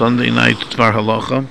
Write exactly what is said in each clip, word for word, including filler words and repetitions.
Sunday night Dvar Halacha.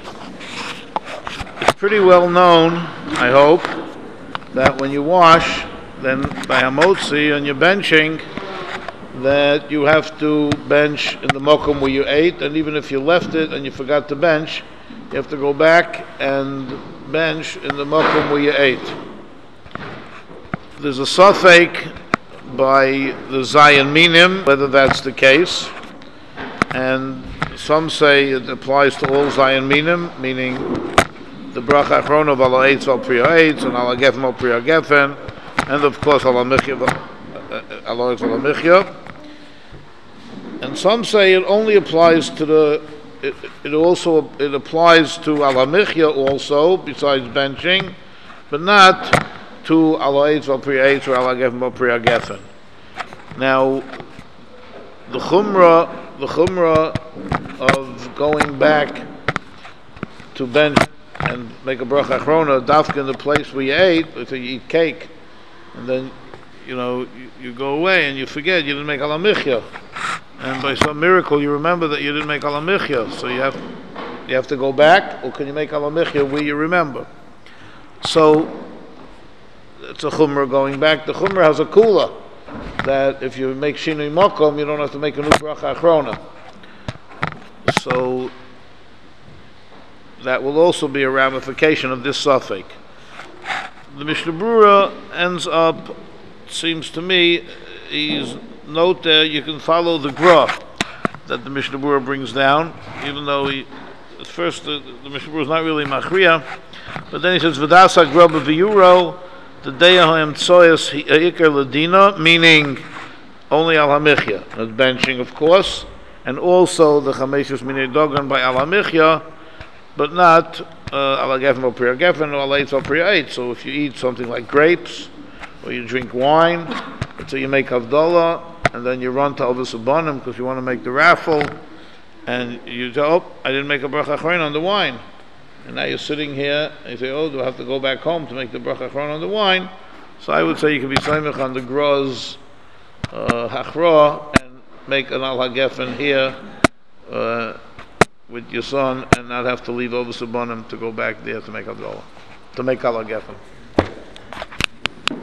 It's pretty well known, I hope, that when you wash, then by Hamotzi and you're benching, that you have to bench in the mokum where you ate, and even if you left it and you forgot to bench, you have to go back and bench in the mokum where you ate. There's a safek by the Zion Minim whether that's the case, and some say it applies to all Zion Minim, meaning the bracha achrona of ala eitz val priya eitz and ala gefen val priya gefen, and of course ala michya ala eitz vala michya. And some say it only applies to the it, it also it applies to ala michya also besides benching, but not to ala eitz val priya eitz or ala gefen val priya gefen. Now the chumrah the chumrah of going back to bench and make a bracha achrona dafka in the place where you ate, so you eat cake, and then you know you, you go away and you forget you didn't make ala michya, and by some miracle you remember that you didn't make ala michya, so you have you have to go back, or can you make ala michya where you remember? So it's a chumrah going back. The chumrah has a kula that if you make shinui makom, you don't have to make a new bracha achrona. So that will also be a ramification of this safek. The Mishnah Brura ends up, seems to me, he's note there you can follow the gra that the Mishnah Brura brings down, even though he at first the, the Mishnah Brura is not really machriya, but then he says v'dasa gra b'viyuro the deyahem tsoyas ha'ikar ladina, meaning only al hamichya, not benching of course, and also the chameshus minei dogan by al hamichya, but not ala gefen or priya gefen or ala eitz or priya eitz. So if you eat something like grapes, or you drink wine, until you make havdalah, and then you run to Avos Abanim because you want to make the raffle, and you say, oh, I didn't make a bracha achrona on the wine. And now you're sitting here, and you say, oh, do I have to go back home to make the bracha achrona on the wine? So I would say you can be saimich on the groz uh, hachra and make an al hagefen here uh, with your son, and not have to leave Avos Abanim to go back there to make havdalah, to make al hagefen.